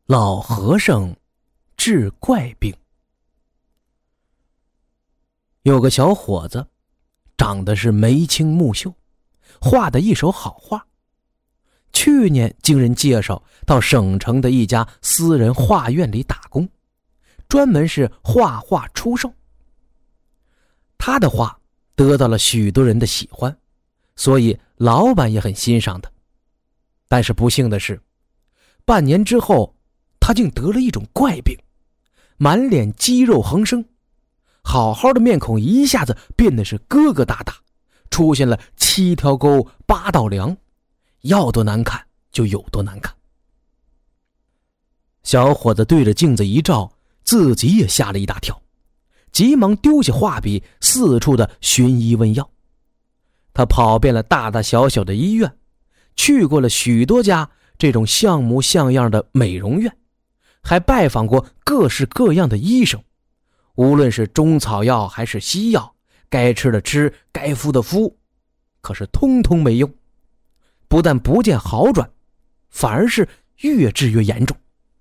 老和尚治怪病。有个小伙子，长得是眉清目秀，画的一手好画。去年经人介绍到省城的一家私人画院里打工，专门是画画出售。他的画得到了许多人的喜欢，所以老板也很欣赏他。但是不幸的是，半年之后他竟得了一种怪病，满脸肌肉横生，好好的面孔一下子变得是疙疙瘩瘩，出现了7条沟8道梁，要多难看就有多难看。小伙子对着镜子一照，自己也吓了一大跳，急忙丢下画笔，四处的寻医问药。他跑遍了大大小小的医院，去过了许多家这种像模像样的美容院，还拜访过各式各样的医生，无论是中草药还是西药，该吃的吃，该敷的敷，可是通通没用，不但不见好转，反而是越治越严重。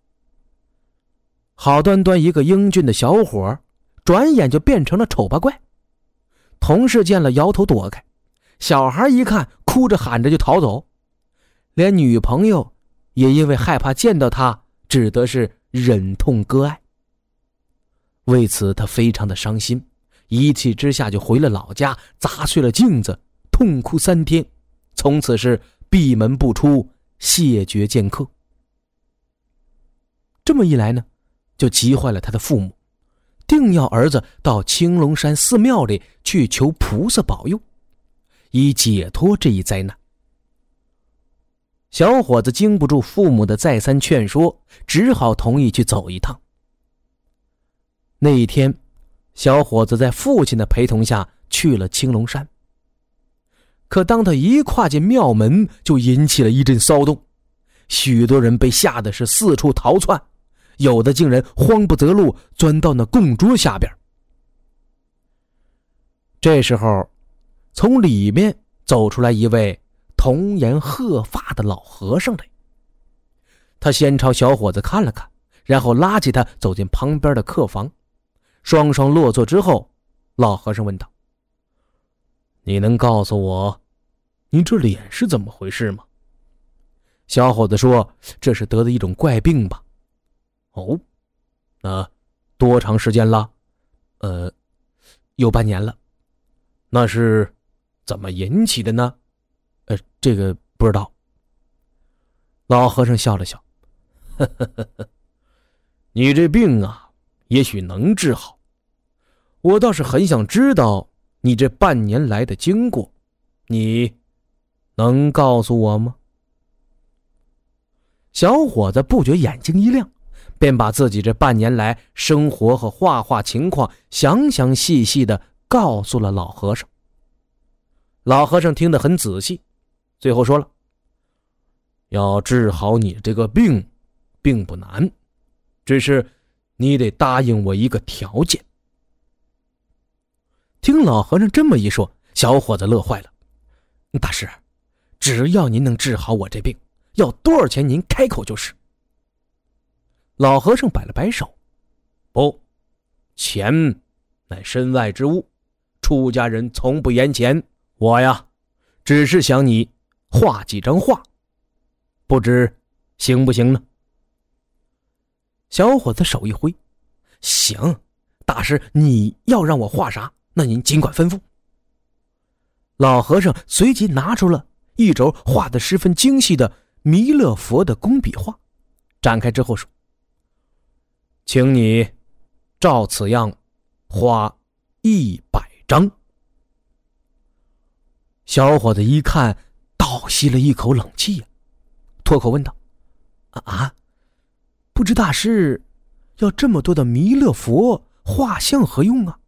好端端一个英俊的小伙，转眼就变成了丑八怪。同事见了摇头躲开，小孩一看哭着喊着就逃走，连女朋友也因为害怕见到他，只得是忍痛割爱。为此他非常的伤心，一气之下就回了老家，砸碎了镜子，痛哭3天，从此是闭门不出，谢绝见客。这么一来呢，就急坏了他的父母，定要儿子到青龙山寺庙里去求菩萨保佑，以解脱这一灾难。小伙子经不住父母的再三劝说，只好同意去走一趟。那一天，小伙子在父亲的陪同下去了青龙山。可当他一跨进庙门，就引起了一阵骚动，许多人被吓得是四处逃窜，有的竟然慌不择路，钻到那供桌下边。这时候，从里面走出来一位童颜鹤发的老和尚来。他先朝小伙子看了看，然后拉起他走进旁边的客房，双双落座之后，老和尚问道：“你能告诉我，你这脸是怎么回事吗？”小伙子说：“这是得的一种怪病吧。”“哦，那多长时间了？”“有半年了。”“那是怎么引起的呢？”“这个不知道。”老和尚笑了笑：“你这病啊，也许能治好。我倒是很想知道你这半年来的经过，你能告诉我吗？”小伙子不觉眼睛一亮，便把自己这半年来生活和画画情况详详细细的告诉了老和尚。老和尚听得很仔细，最后说了：“要治好你这个病，并不难，只是你得答应我一个条件。”听老和尚这么一说，小伙子乐坏了：“大师，只要您能治好我这病，要多少钱您开口就是。”老和尚摆了摆手：“不，钱乃身外之物，出家人从不言钱。我呀，只是想你画几张画，不知行不行呢？”小伙子手一挥：“行，大师你要让我画啥，那您尽管吩咐。”老和尚随即拿出了一轴画得十分精细的弥勒佛的工笔画，展开之后说：“请你照此样画100张。”小伙子一看，倒吸了一口冷气呀，脱口问道：“不知大师要这么多的弥勒佛画像何用啊？”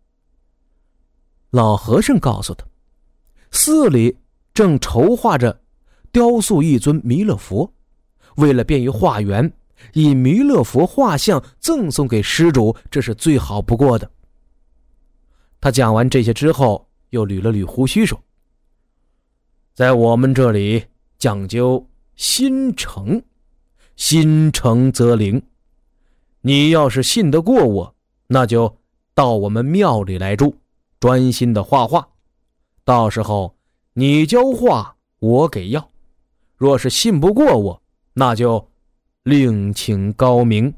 老和尚告诉他，寺里正筹划着雕塑一尊弥勒佛，为了便于化缘，以弥勒佛画像赠送给施主，这是最好不过的。他讲完这些之后，又捋了捋胡须说：“在我们这里讲究心诚， 心诚则灵。你要是信得过我，那就到我们庙里来住，专心的画画。到时候你教画，我给药。若是信不过我，那就另请高明。”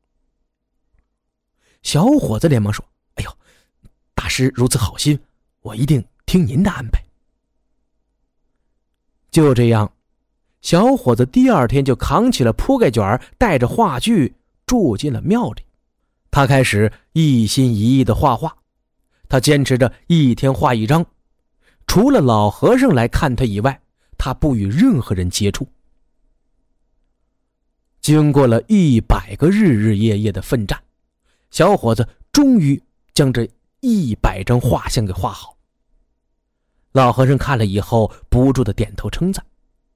小伙子连忙说：“哎呦，大师如此好心，我一定听您的安排。”就这样，小伙子第二天就扛起了铺盖卷，带着画具住进了庙里。他开始一心一意的画画，他坚持着一天画一张，除了老和尚来看他以外，他不与任何人接触。经过了100个日日夜夜的奋战，小伙子终于将这100张画像给画好。老和尚看了以后，不住的点头称赞：“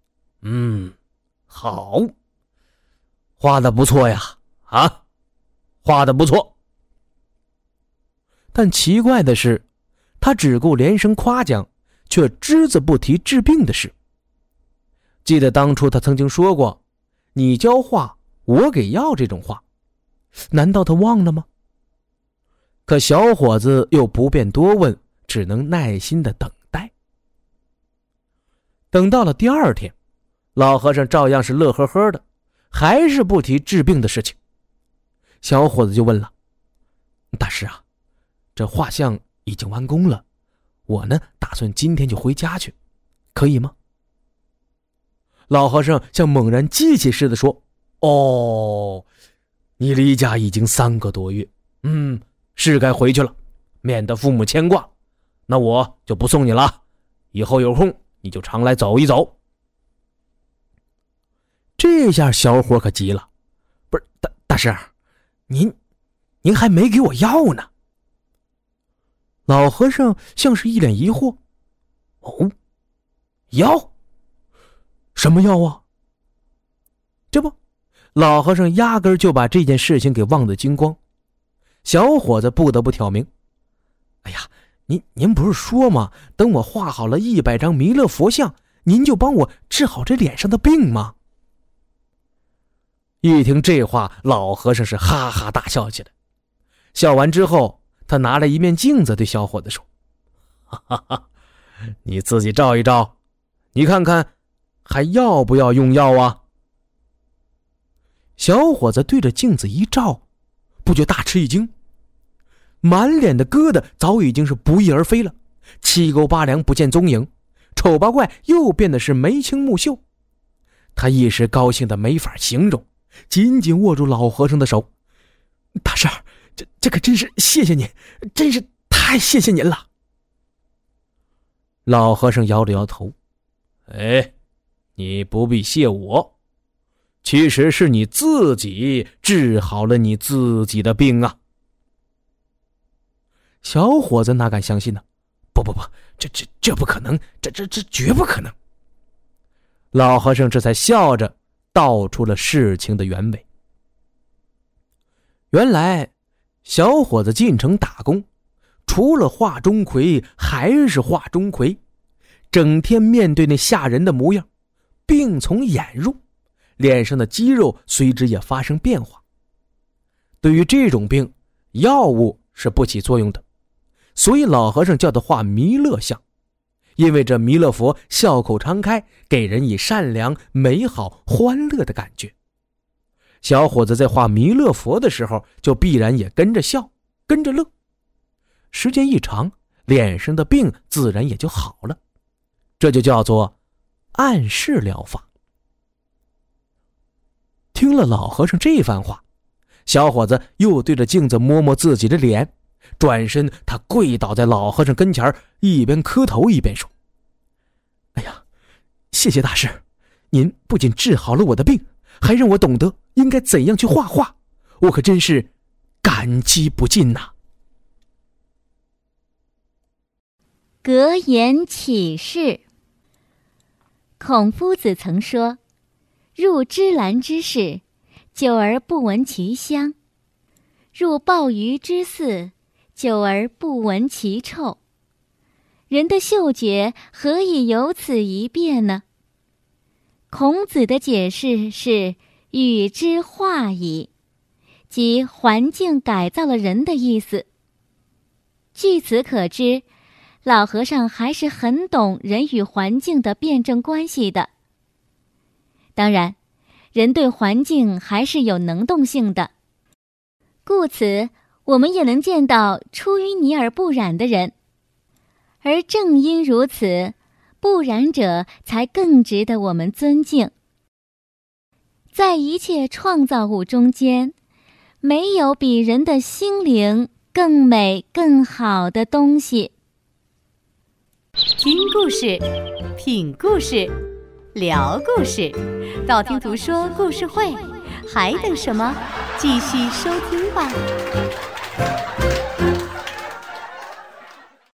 好，画得不错呀，画得不错。”但奇怪的是，他只顾连声夸奖，却只字不提治病的事。记得当初他曾经说过“你教画，我给药”这种话，难道他忘了吗？可小伙子又不便多问，只能耐心的等待。等到了第二天，老和尚照样是乐呵呵的，还是不提治病的事情。小伙子就问了：“大师啊，这画像已经完工了，我呢打算今天就回家去，可以吗？”老和尚像猛然记起似的说：“哦，你离家已经3个多月，是该回去了，免得父母牵挂。那我就不送你了，以后有空你就常来走一走。”这下小伙可急了：“不是，大师，您还没给我药呢。”老和尚像是一脸疑惑：“哦，药？什么药啊？”这不，老和尚压根就把这件事情给忘得精光。小伙子不得不挑明：“哎呀，您不是说吗？等我画好了100张弥勒佛像，您就帮我治好这脸上的病吗？”一听这话，老和尚是哈哈大笑起来。笑完之后，他拿了一面镜子对小伙子说：“你自己照一照，你看看还要不要用药啊？”小伙子对着镜子一照，不觉大吃一惊，满脸的疙瘩早已经是不翼而飞了，7勾8梁不见踪影，丑八怪又变得是眉清目秀。他一时高兴的没法形容，紧紧握住老和尚的手：“大师，这可真是谢谢您，真是太谢谢您了。”老和尚摇了摇头：“你不必谢我，其实是你自己治好了你自己的病啊。”小伙子哪敢相信呢？不，这不可能，这绝不可能。老和尚这才笑着道出了事情的原委。原来小伙子进城打工，除了画钟馗还是画钟馗，整天面对那吓人的模样，病从眼入，脸上的肌肉随之也发生变化。对于这种病，药物是不起作用的，所以老和尚叫他画弥勒像，因为这弥勒佛笑口常开，给人以善良、美好、欢乐的感觉。小伙子在画弥勒佛的时候，就必然也跟着笑，跟着乐。时间一长，脸上的病自然也就好了，这就叫做暗示疗法。听了老和尚这番话，小伙子又对着镜子摸摸自己的脸，转身他跪倒在老和尚跟前，一边磕头一边说：“哎呀，谢谢大师，您不仅治好了我的病，还让我懂得应该怎样去画画，我可真是感激不尽呐。” 格言启示。孔夫子曾说：“入芝兰之室，久而不闻其香；入鲍鱼之肆，久而不闻其臭。”人的嗅觉何以有此一变呢？孔子的解释是： 与之化矣，即环境改造了人的意思。据此可知，老和尚还是很懂人与环境的辩证关系的。当然，人对环境还是有能动性的，故此我们也能见到出淤泥而不染的人。而正因如此，不染者才更值得我们尊敬。在一切创造物中间，没有比人的心灵更美更好的东西。 听故事，品故事，聊故事，道听途说故事会，还等什么？继续收听吧。